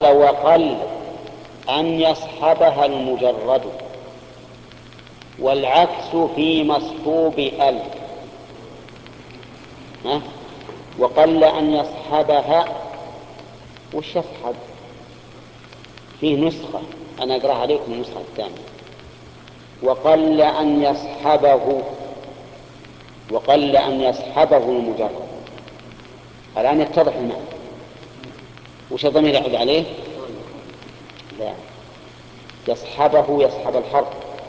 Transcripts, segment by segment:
وقل أن يصحبها المجرد، والعكس في مصحوب ال. وقل أن يصحبها، وش يصحب؟ فيه نسخة أنا أقرأ عليكم النسخة الثانية. وقل أن يصحبه، وقل أن يصحبه المجرد. الآن يتضح المعنى. وش الضمير يعود عليه؟ لا، يصحبه، يصحب الحرف،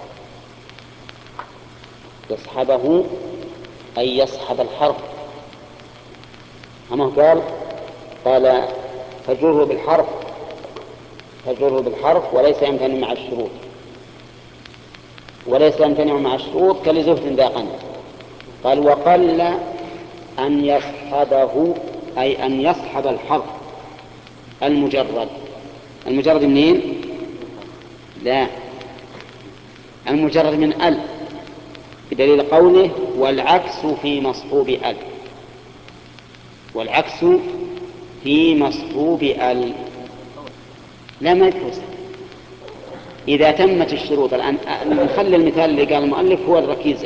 يصحبه أي يصحب الحرف. أما قال فجره بالحرف، فجره بالحرف وليس يمتنع مع الشروط، وليس يمتنع مع الشروط كلزهد ذا قنع. قال وقل أن يصحبه أي أن يصحب الحرف المجرد. المجرد منين؟ لا، المجرد من ال، بدليل قوله والعكس في مصحوب ال. والعكس في مصحوب ال. لا، ما يجوز إذا تمت الشروط. الآن نخلي المثال اللي قال المؤلف هو الركيزة.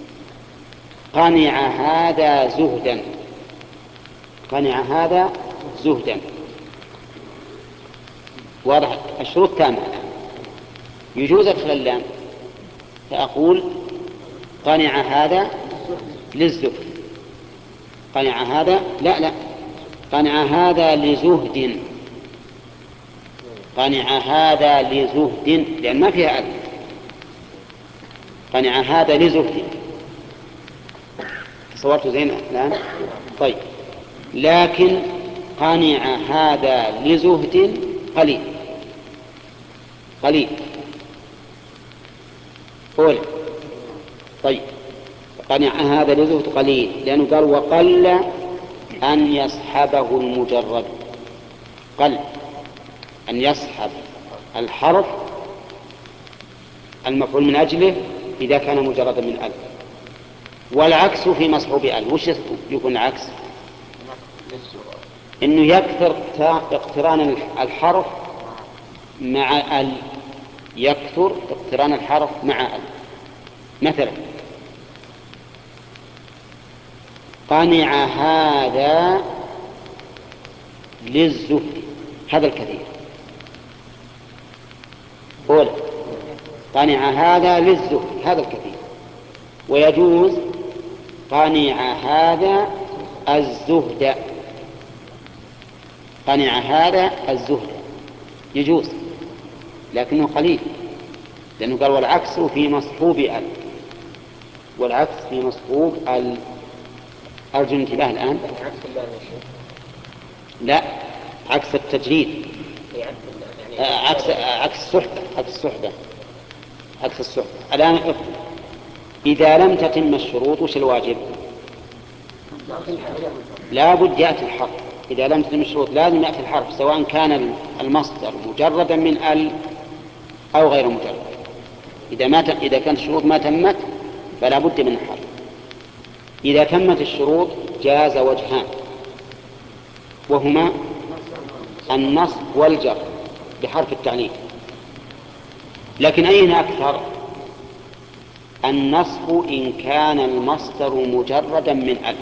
قنع هذا زهدا، قنع هذا زهدا، واضح الشروط تامة. يجوز أدخل اللام فأقول قنع هذا للزهد. قنع هذا، لا، قنع هذا لزهد، قنع هذا لزهد، لأن ما فيها ألف. قنع هذا لزهد. تصورت زين الآن؟ طيب، لكن قنع هذا لزهد قليل، قليل قول. طيب، قنع هذا لزهد قليل، لأنه قال وقل أن يصحبه المجرد. قل أن يصحب الحرف المفعول من أجله إذا كان مجردا من ألف. والعكس في مصحوب ال. وش يكون العكس؟ إنه يكثر اقتران الحرف مع ال، يكثر اقتران الحرف مع ال. مثلا قنع هذا للزهد، هذا الكثير. قول قنع هذا للزهد، هذا الكثير. ويجوز قنع هذا الزهد، قنع هذا الزهد يجوز، لكنه قليل، لأنه قال والعكس في مصحوب ال. والعكس في مصحوب ال. أرجو الانتباه الآن. لا، عكس التجريد، عكس الصحبة، عكس الصحبة، عكس الصحبة. الآن إذا لم تتم الشروط وش الواجب؟ لا بد يأتي الحرف. إذا لم تتم الشروط لازم يأتي الحرف، سواء كان المصدر مجردا من ال أو غير مجرد. إذا كانت الشروط ما تمت فلا بد من الحرف. إذا تمت الشروط جاز وجهان، وهما النصب والجر بحرف التعليل. لكن أين أكثر؟ النصب إن كان المصدر مجردا من ال.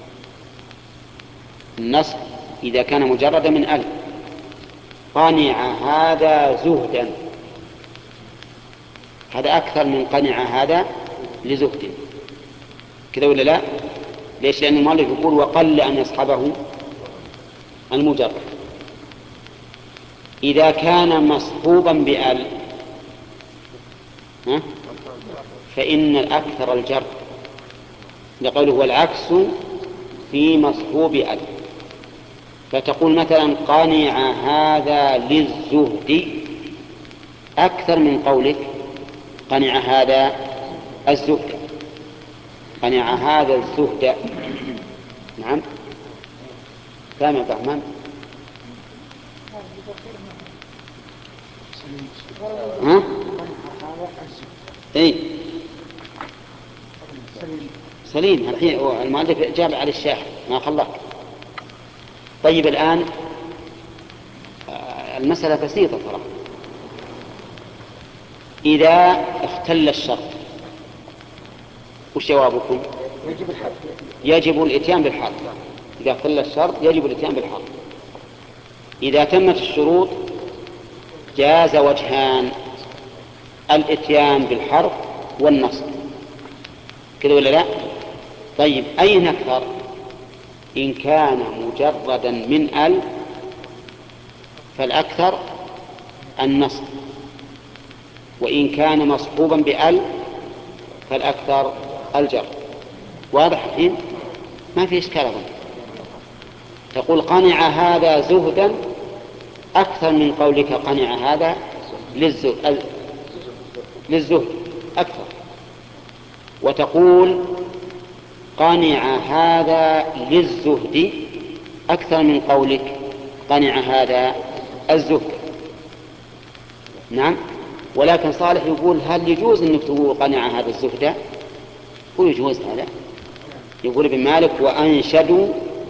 النصب إذا كان مجردا من ال. قنع هذا زهدا، هذا أكثر من قنع هذا لزهد. كذا ولا لا؟ ليش؟ لأن المؤلف يقول وقل أن يصحبه المجرد. إذا كان مصحوبا بأل فإن الأكثر الجر، لقوله والعكس في مصحوب أل. فتقول مثلا قنع هذا للزهد أكثر من قولك قنع هذا الزهد، قنع هذا الزهد. نعم، سامع عبد الرحمن؟ ها؟ اي سليم. الحين المؤلف جاب على الشاحن ما خلاك. طيب الآن المسألة بسيطة ترى. إذا اختل الشرط وش جوابكم؟ يجب الإتيان بالحرف. إذا اختل الشرط يجب الإتيان بالحرف. إذا تمت الشروط جاز وجهان: الإتيان بالحرف والنصب، كذا ولا لا؟ طيب أين أكثر؟ إن كان مجردا من ال فالأكثر النصب، وإن كان مصحوبا بال فالأكثر الجر. واضح الحين؟ ما في إشكال أظن. تقول قنع هذا زهدا أكثر من قولك قنع هذا للزهد أكثر، وتقول قنع هذا للزهد أكثر من قولك قنع هذا الزهد. نعم. ولكن صالح يقول هل يجوز أن تقول قنع هذا الزهد؟ ويجوز هذا. يقول ابن مالك وأنشدوا